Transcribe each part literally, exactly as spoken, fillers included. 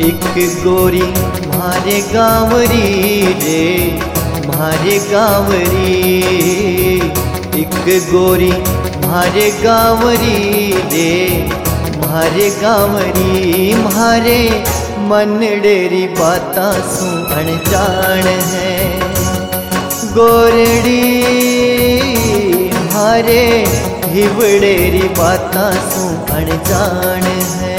एक गोरी मारे गाँवरी रे मारे गाँवरी, एक गोरी मारे गाँवरी रे मारे गाँवरी, मारे मन डेरी बाता सू अनजान है। गोरड़ी मारे हिवड़ेरी बाता सू अनजान है।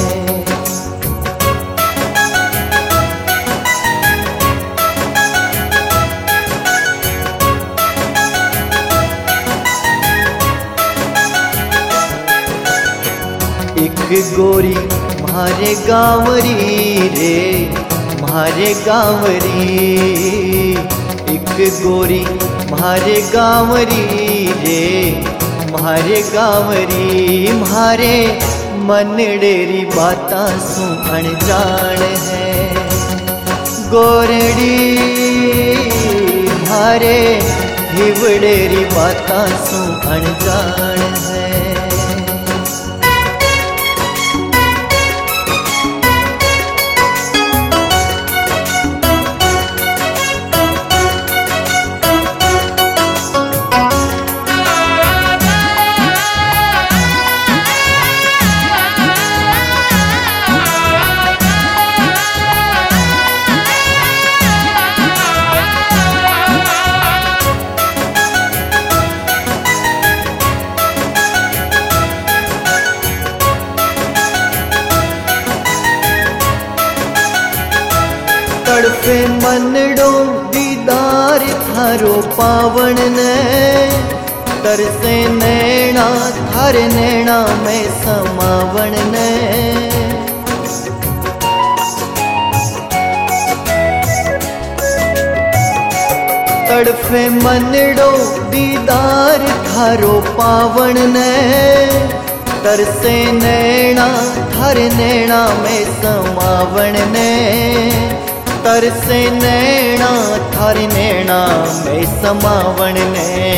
एक गोरी मारे गाँवरी रे मारे गाँवरी, एक गोरी मारे गाँवरी रे मारे गाँवरी, मारे मन डेरी बाता सू अनजान है। गोरड़ी मारे हिवड़ेरी बाता सू अनजान है। तड़पे मनड़ो दीदार थारो पावन ने, तरसे नैना थारे नैना में समावन ने। तड़पे मनड़ो दीदार थारो पावन ने, तरसे नैना थारे नैना में समावन ने। तरसे नैना थारी नैना में समावन ने।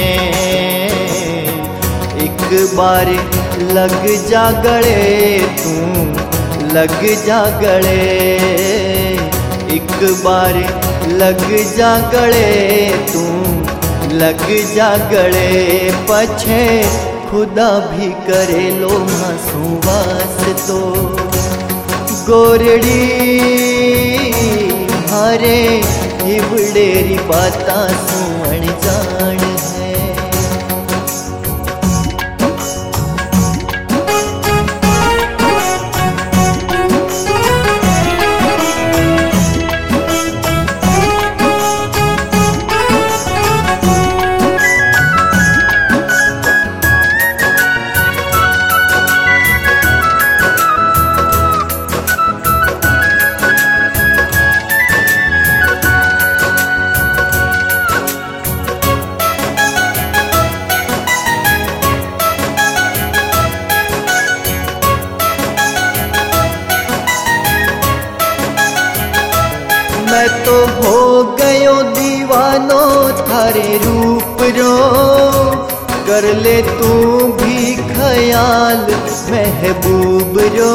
एक बार लग जा गले तू लग जा गले, एक बार लग जा गले तू लग जा गले, पछे खुदा भी करे लो मासूवास तो। गोरड़ी मारे हिवड़ेरी बाता सू अनजान है। मैं तो हो गयो दीवानो थारे रूप रो, कर ले तू भी ख्याल महबूब रो।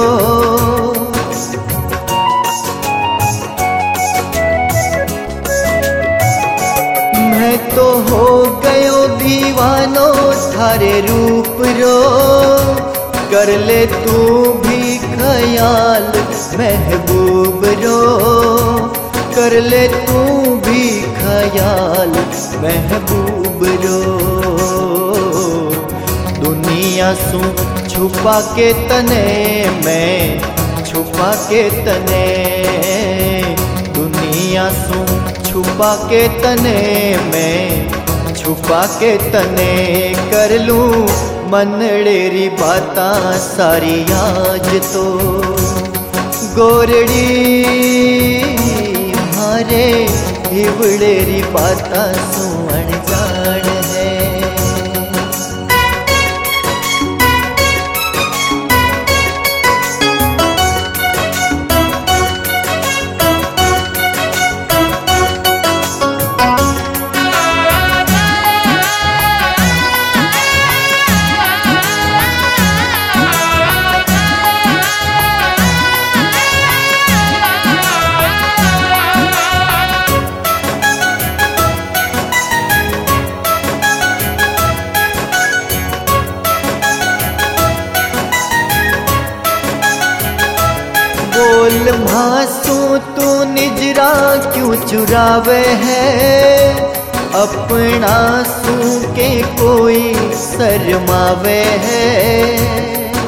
मैं तो हो गयो दीवानो थारे रूप रो, कर ले तू भी ख्याल महबूब रो। कर ले तू भी ख्याल महबूब रो। दुनिया सू छुपा के तने मैं छुपा के तने, दुनिया सू छुपा के तने मैं छुपा के तने, कर लूं मनड़ेरी बाता सारी आज तो। गोरड़ी मारे हिवड़ेरी बाता सू अनजान है। बोल भासू तू निजरा क्यों चुरावे है, अपना सू के कोई शर्मावे है।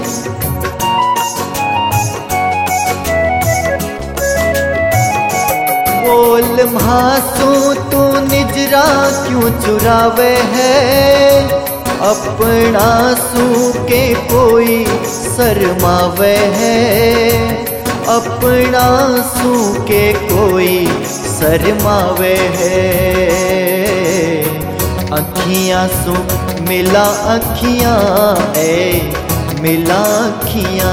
बोल भासू तू निजरा क्यों चुरावे है, अपना सू के कोई शर्मावे है, अपना सू के कोई शर्मावे है। अखियां सू मिला अखियां ए मिला अखियां,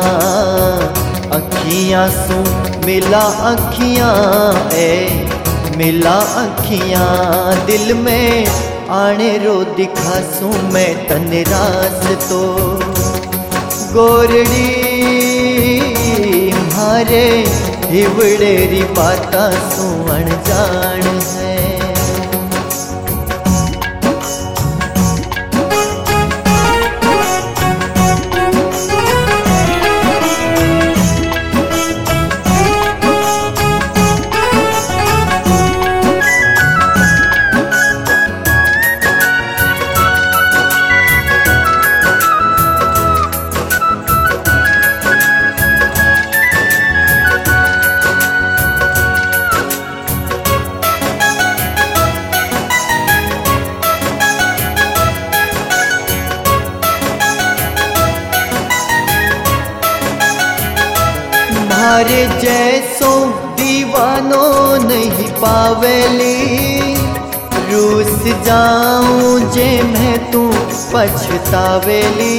अखियां सू मिला अखियां ए मिला अखियां, दिल में आने रो दिखा सू मैं तन रास तो। गोरड़ी मारे हिवड़ेरी बाता सू अनजान है। मारे जैसो दीवानो नहीं पावेली, रूस जाऊं जे मैं तू पछतावेली।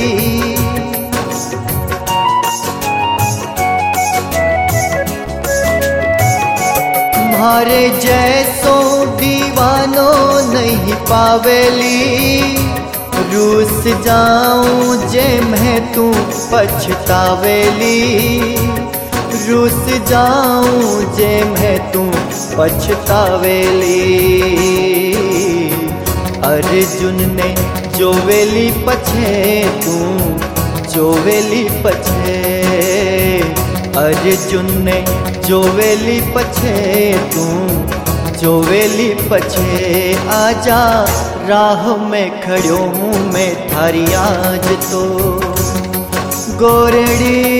मारे जैसो दीवानो नहीं पावेली, रूस जाऊं जे मैं तू पछतावेली, रूस जाऊं जे मैं तू पछतावेली। अर्जुन ने जोवेली पछे तू जोवेली पछे, अर्जुन ने जोवेली पछे तू जोवेली पछे। आजा राह में खड़ो हूँ मैं थारी आज तो। गोरड़ी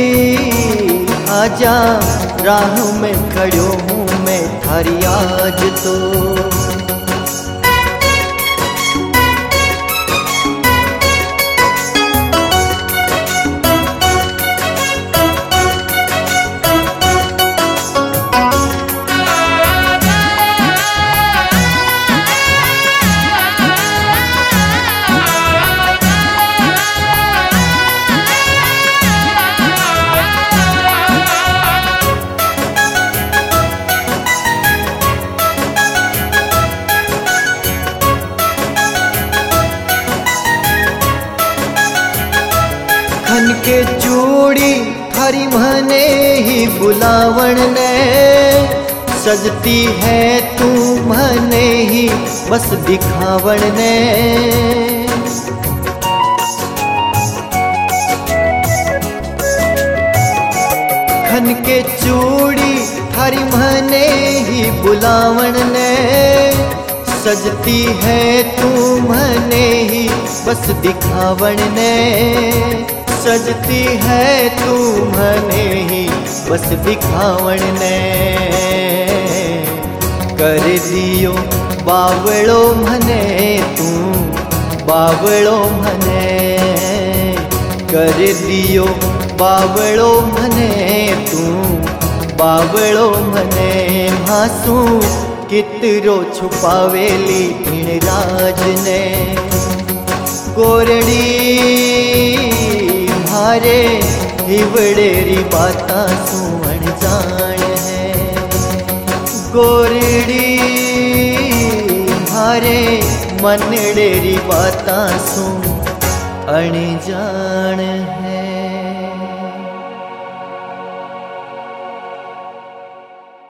आजा राह में खड़ो हूँ मैं थारी आज तो। खन के चूड़ी थारी मने ही बुलावण ने, सजती है तू मने ही बस दिखावण ने। खन के चूड़ी थारी मने ही बुलावण ने, सजती है तू मने ही बस दिखावण ने। सजती है तू मने ही बस दिखावण ने। कर दियो बावड़ो मने तू बावड़ो मने, कर दियो बावड़ो मने तू बावड़ो मने। मासूं कितरो छुपावेली इन राज ने। गोरड़ी मारे हिवड़ेरी बाता सू अनजान है। गोरड़ी मारे मनड़ेरी बाता सू अनजान है।